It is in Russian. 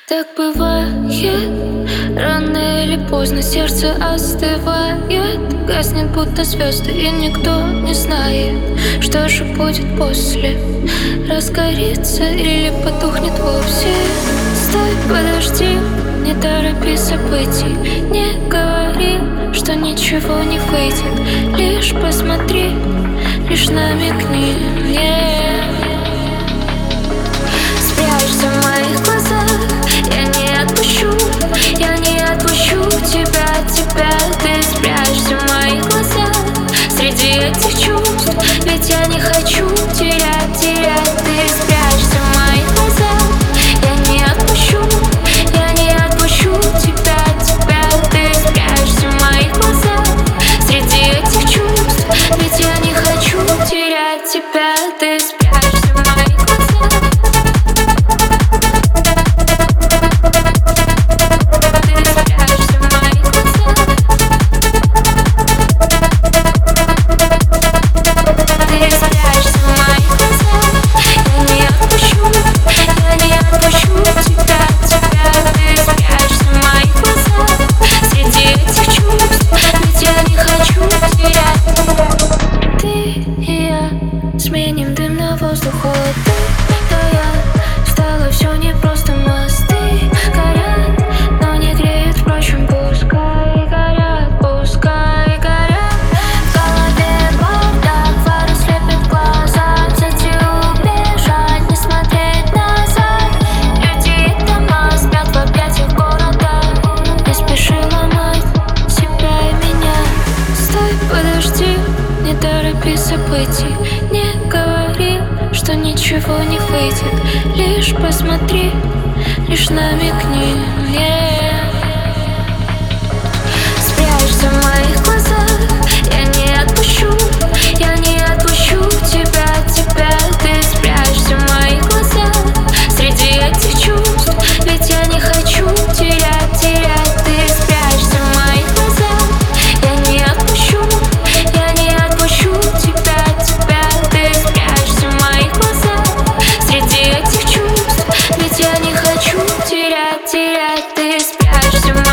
Так бывает, рано или поздно сердце остывает, гаснет будто звезды, и никто не знает, что же будет после. Разгорится или потухнет вовсе. Стой, подожди, не торопи событий, не говори, что ничего не выйдет. Лишь посмотри, лишь намекни мне. Спрячься в моих глазах, я не отпущу тебя, ты спрячься в моих глазах. Среди этих чувств, ведь я не хочу терять. Ты спрячься в моих глазах, я не отпущу тебя, ты спрячься в моих глазах. Среди этих чувств, ведь я не хочу терять тебя, ты спрячься в моих глазах. Сменим дым на воздух, стало все непросто, мосты горят, но не греют, впрочем, пускай горят. В голове бардак, фары слепят глаза, взять и убежать, не смотреть назад. Люди и дома спят в объятиях города, не спеши ломать себя и меня. Стой, подожди, не торопи событий, не говори, что ничего не выйдет. Лишь посмотри, лишь намекни мне. Спрячься в моих глазах, я не отпущу тебя, ты спрячься в моих глазах. Среди этих чувств, ведь я не хочу терять. Ты спрячься в моих глазах, я не отпущу тебя, ты спрячься в моих глазах. Среди этих чувств, ведь я не хочу терять. Ты спрячься в моих глазах.